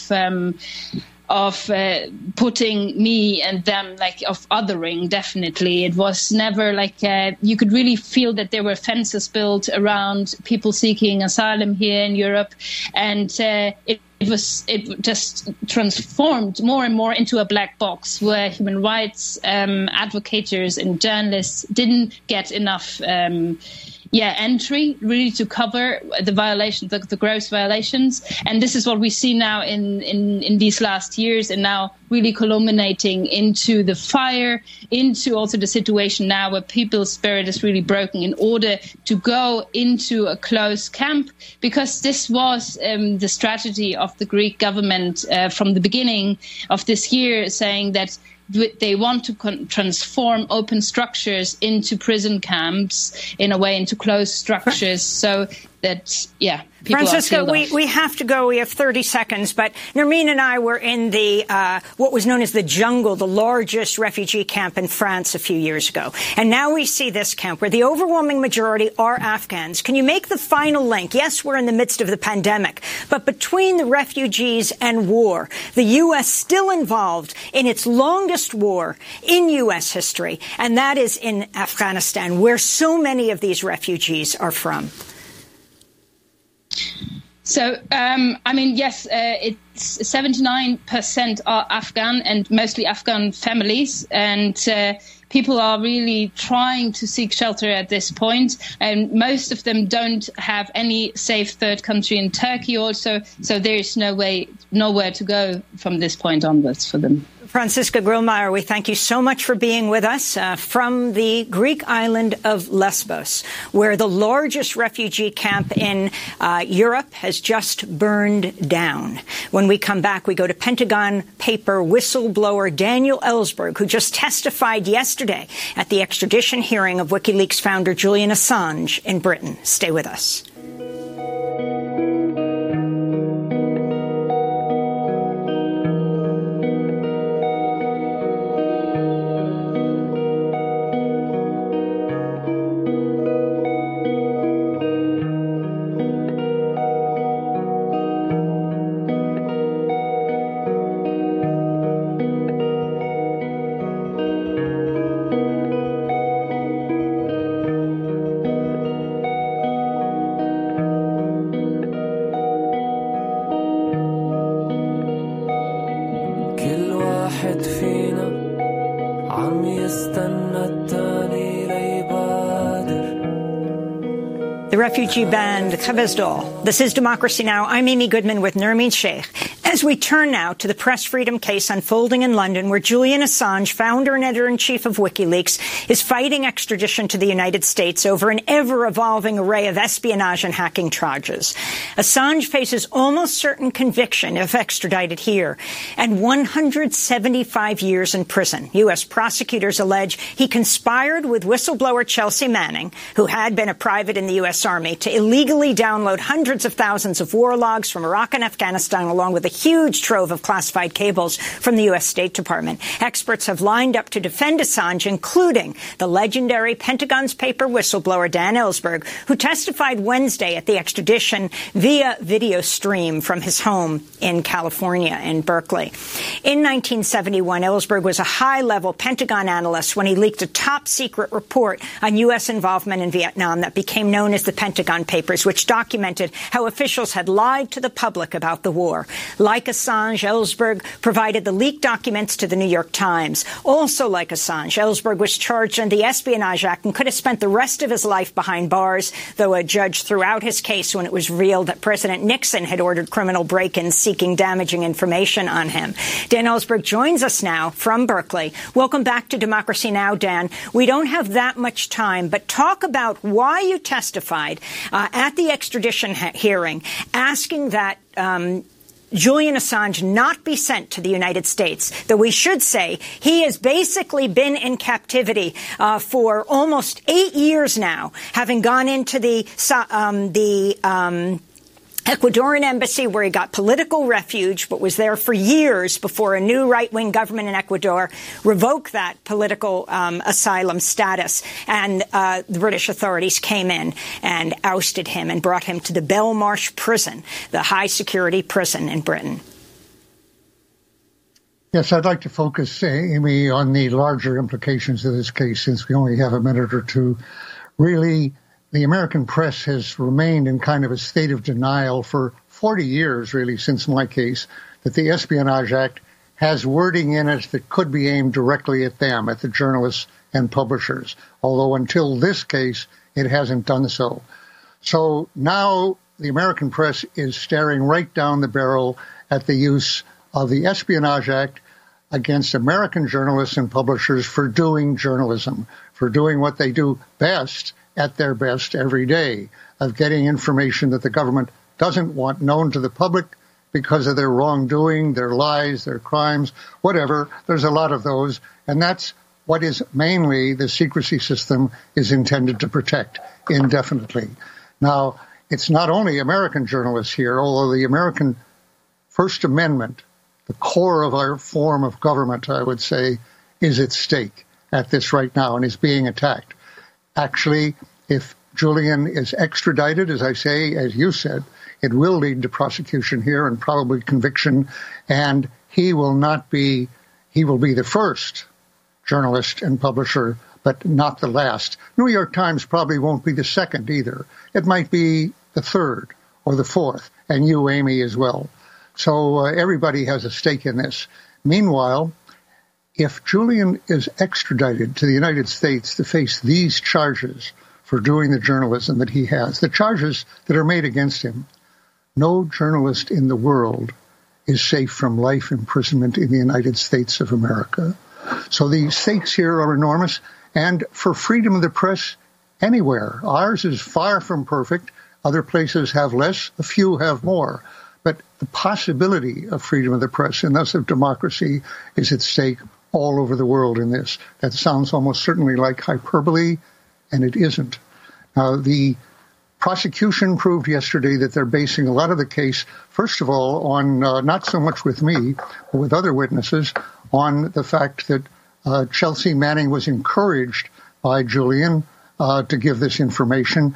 of putting me and them, like, of othering. Definitely, it was never like you could really feel that there were fences built around people seeking asylum here in Europe, and it just transformed more and more into a black box where human rights advocates and journalists didn't get enough entry really to cover the violations, the gross violations. And this is what we see now in these last years, and now really culminating into the fire, into also the situation now where people's spirit is really broken in order to go into a closed camp, because this was the strategy of the Greek government from the beginning of this year, saying that they want to transform open structures into prison camps, in a way, into closed structures, so that, Francisca, we have to go. We have 30 seconds. But Nermeen and I were in the what was known as the Jungle, the largest refugee camp in France a few years ago. And now we see this camp where the overwhelming majority are Afghans. Can you make the final link? Yes, we're in the midst of the pandemic, but between the refugees and war, the U.S. still involved in its longest war in U.S. history, and that is in Afghanistan, where so many of these refugees are from. So, yes, it's 79% are Afghan, and mostly Afghan families, and people are really trying to seek shelter at this point, and most of them don't have any safe third country in Turkey also, so there is nowhere to go from this point onwards for them. Francisca Grillmeyer, we thank you so much for being with us from the Greek island of Lesbos, where the largest refugee camp in Europe has just burned down. When we come back, we go to Pentagon paper whistleblower Daniel Ellsberg, who just testified yesterday at the extradition hearing of WikiLeaks founder Julian Assange in Britain. Stay with us. Refugee band Khebezdal. This is Democracy Now! I'm Amy Goodman with Nermeen Sheikh. As we turn now to the press freedom case unfolding in London, where Julian Assange, founder and editor-in-chief of WikiLeaks, is fighting extradition to the United States over an ever-evolving array of espionage and hacking charges. Assange faces almost certain conviction if extradited here, and 175 years in prison. U.S. prosecutors allege he conspired with whistleblower Chelsea Manning, who had been a private in the U.S. Army, to illegally download hundreds of thousands of war logs from Iraq and Afghanistan, along with a huge trove of classified cables from the U.S. State Department. Experts have lined up to defend Assange, including the legendary Pentagon's paper whistleblower Dan Ellsberg, who testified Wednesday at the extradition via video stream from his home in California, in Berkeley. In 1971, Ellsberg was a high-level Pentagon analyst when he leaked a top-secret report on U.S. involvement in Vietnam that became known as the Pentagon Papers, which documented how officials had lied to the public about the war. Like Assange, Ellsberg provided the leaked documents to the New York Times. Also like Assange, Ellsberg was charged under the Espionage Act and could have spent the rest of his life behind bars, though a judge threw out his case when it was revealed that President Nixon had ordered criminal break-ins seeking damaging information on him. Dan Ellsberg joins us now from Berkeley. Welcome back to Democracy Now!, Dan. We don't have that much time, but talk about why you testified at the extradition hearing, asking that Julian Assange not be sent to the United States, though we should say he has basically been in captivity for almost 8 years now, having gone into the Ecuadorian embassy where he got political refuge, but was there for years before a new right-wing government in Ecuador revoked that political asylum status. And the British authorities came in and ousted him and brought him to the Belmarsh prison, the high-security prison in Britain. Yes, I'd like to focus, Amy, on the larger implications of this case, since we only have a minute or two. Really, the American press has remained in kind of a state of denial for 40 years, really, since my case, that the Espionage Act has wording in it that could be aimed directly at them, at the journalists and publishers, although until this case, it hasn't done so. So now the American press is staring right down the barrel at the use of the Espionage Act against American journalists and publishers for doing journalism, for doing what they do best, at their best every day, of getting information that the government doesn't want known to the public because of their wrongdoing, their lies, their crimes, whatever. There's a lot of those, and that's what is mainly the secrecy system is intended to protect indefinitely. Now, it's not only American journalists here, although the American First Amendment, the core of our form of government, I would say, is at stake at this right now and is being attacked. Actually, if Julian is extradited, as I say, as you said, it will lead to prosecution here and probably conviction, and he will be the first journalist and publisher, but not the last. New York Times probably won't be the second either. It might be the third or the fourth, and you, Amy, as well. So everybody has a stake in this. Meanwhile, if Julian is extradited to the United States to face these charges for doing the journalism that he has, the charges that are made against him, no journalist in the world is safe from life imprisonment in the United States of America. So the stakes here are enormous, and for freedom of the press anywhere. Ours is far from perfect. Other places have less, a few have more. But the possibility of freedom of the press and thus of democracy is at stake all over the world in this. That sounds almost certainly like hyperbole, and it isn't. The prosecution proved yesterday that they're basing a lot of the case, first of all, on not so much with me, but with other witnesses, on the fact that Chelsea Manning was encouraged by Julian to give this information,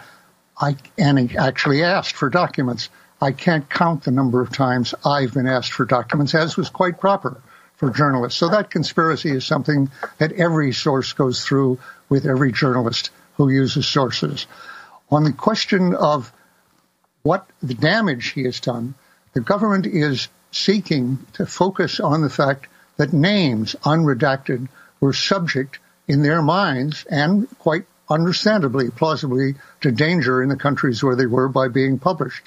and he actually asked for documents. I can't count the number of times I've been asked for documents, as was quite proper for journalists. So that conspiracy is something that every source goes through with every journalist who uses sources. On the question of what the damage he has done, the government is seeking to focus on the fact that names, unredacted, were subject in their minds, and quite understandably, plausibly, to danger in the countries where they were by being published.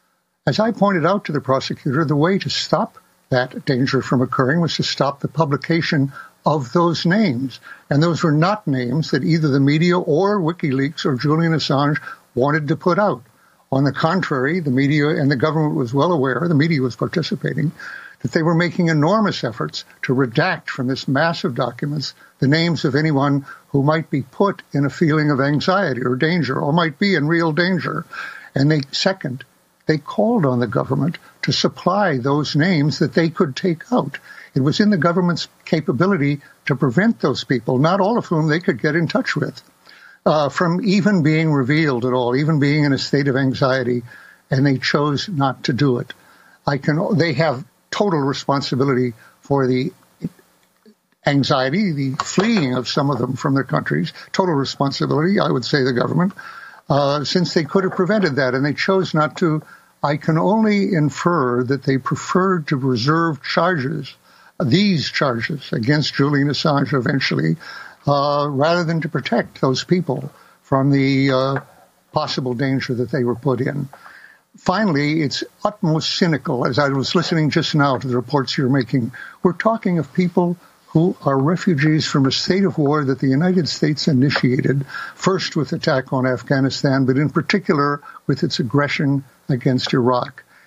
As I pointed out to the prosecutor, the way to stop that danger from occurring was to stop the publication of those names. And those were not names that either the media or WikiLeaks or Julian Assange wanted to put out. On the contrary, the media and the government was well aware, the media was participating, that they were making enormous efforts to redact from this mass of documents the names of anyone who might be put in a feeling of anxiety or danger or might be in real danger. And they called on the government to supply those names that they could take out. It was in the government's capability to prevent those people, not all of whom they could get in touch with, from even being revealed at all, even being in a state of anxiety, and they chose not to do it. They have total responsibility for the anxiety, the fleeing of some of them from their countries, total responsibility, I would say, the government, since they could have prevented that, and they chose not to. I can only infer that they preferred to reserve these charges against Julian Assange eventually, rather than to protect those people from the possible danger that they were put in. Finally, it's utmost cynical, as I was listening just now to the reports you're making. We're talking of people who are refugees from a state of war that the United States initiated, first with attack on Afghanistan, but in particular with its aggression against Iraq.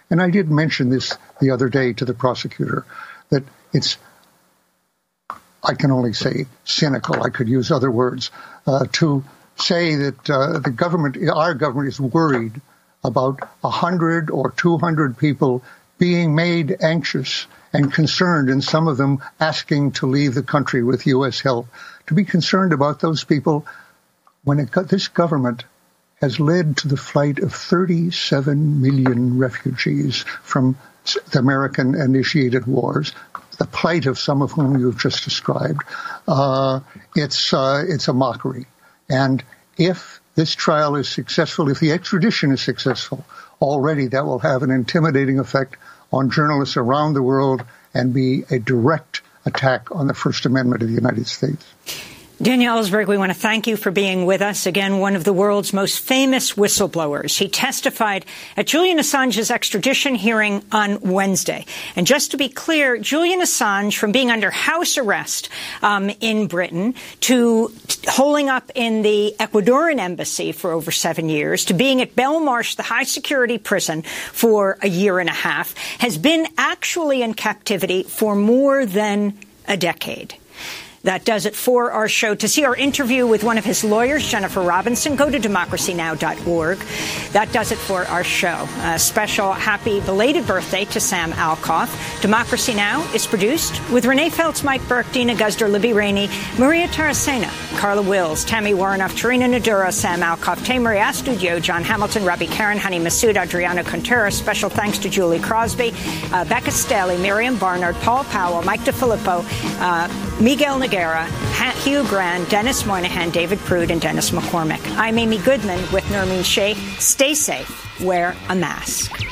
And I did mention this the other day to the prosecutor, that it's, I can only say cynical, I could use other words, to say that the government, our government, is worried about 100 or 200 people being made anxious and concerned, and some of them asking to leave the country with U.S. help. To be concerned about those people when this government has led to the flight of 37 million refugees from the American-initiated wars, the plight of some of whom you've just described. It's a mockery. And if this trial is successful, if the extradition is successful, already that will have an intimidating effect on journalists around the world and be a direct attack on the First Amendment of the United States. Daniel Ellsberg, we want to thank you for being with us. Again, one of the world's most famous whistleblowers. He testified at Julian Assange's extradition hearing on Wednesday. And just to be clear, Julian Assange, from being under house arrest in Britain to holing up in the Ecuadorian embassy for over 7 years, to being at Belmarsh, the high-security prison, for a year and a half, has been actually in captivity for more than a decade. That does it for our show. To see our interview with one of his lawyers, Jennifer Robinson, go to democracynow.org. That does it for our show. A special happy belated birthday to Sam Alcoff. Democracy Now! Is produced with Renee Feltz, Mike Burke, Dina Guzder, Libby Rainey, Maria Taracena, Carla Wills, Tammy Warrenoff, Tarina Nadura, Sam Alcoff, Tamery Astudio, John Hamilton, Robbie Karen, Honey Massoud, Adriana Contreras. Special thanks to Julie Crosby, Becca Staley, Miriam Barnard, Paul Powell, Mike DeFilippo, Miguel Noguera, Hugh Grant, Dennis Moynihan, David Prude, and Dennis McCormick. I'm Amy Goodman with Nermeen Sheikh. Stay safe. Wear a mask.